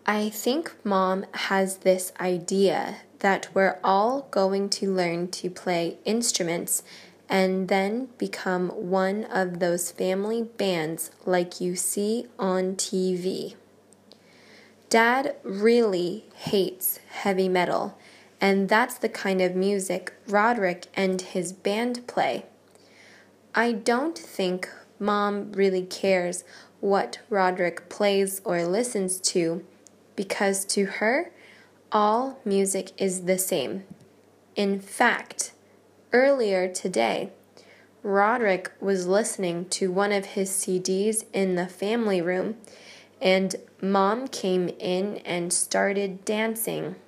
I think Mom has this idea that we're all going to learn to play instruments and then become one of those family bands like you see on TV. Dad really hates heavy metal, and that's the kind of music Roderick and his band play. I don't think Mom really cares what Roderick plays or listens to, because to her, all music is the same. In fact, earlier today, Roderick was listening to one of his CDs in the family room, and Mom came in and started dancing.